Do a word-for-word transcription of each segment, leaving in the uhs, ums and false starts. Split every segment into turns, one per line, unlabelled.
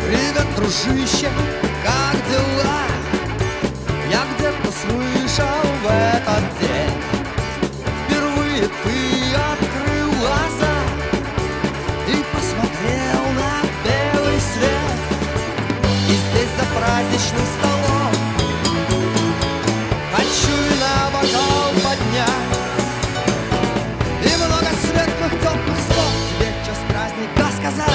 Привет, дружище, как дела? Я где-то слышал в этот день впервые ты открыл глаза и посмотрел на белый свет. И здесь за праздничным столом хочу вина бокал поднять и много светлых теплых слов тебе в час праздника сказать.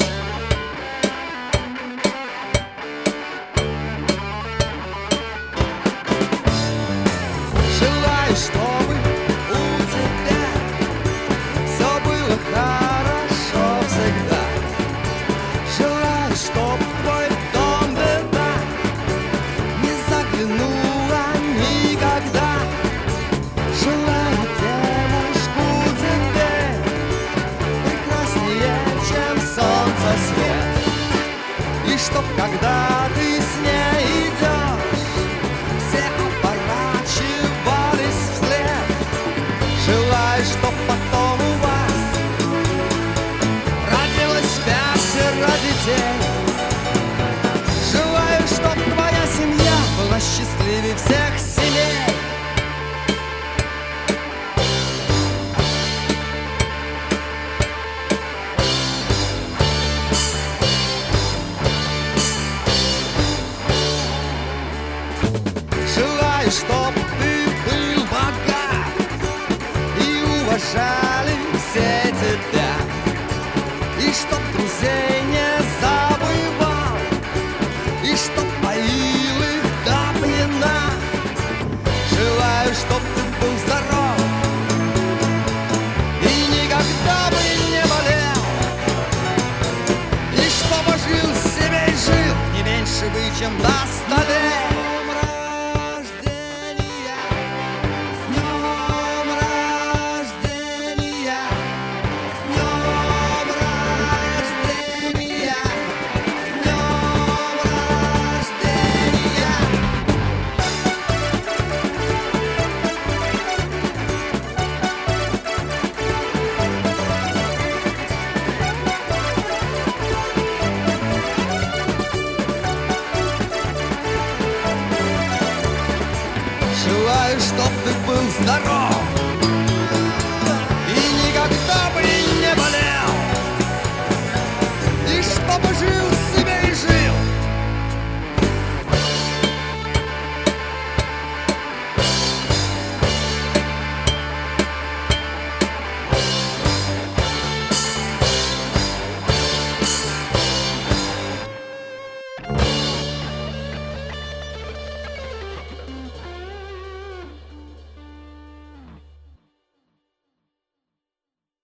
Желаю, чтобы у тебя все было хорошо всегда. Желаю, чтоб в твой дом беда не заглянула никогда. Желаю девушку тебе прекраснее, чем солнце свет. И чтоб когда ты с ней идешь, все оборачивались вслед. Желаю, чтоб потом у вас родилось пятеро детей. Желаю, чтоб твоя семья была счастливее всех семей. Желаю, чтоб ты был богат и уважали все тебя, и чтоб друзей не забывал, и чтоб поил их до пьяна. Желаю, чтоб ты был здоров и никогда бы не болел, и чтобы жил себе и жил не меньше бы, чем до ста лет. Желаю, чтоб ты был здоров и никогда бы не болел, и чтобы жил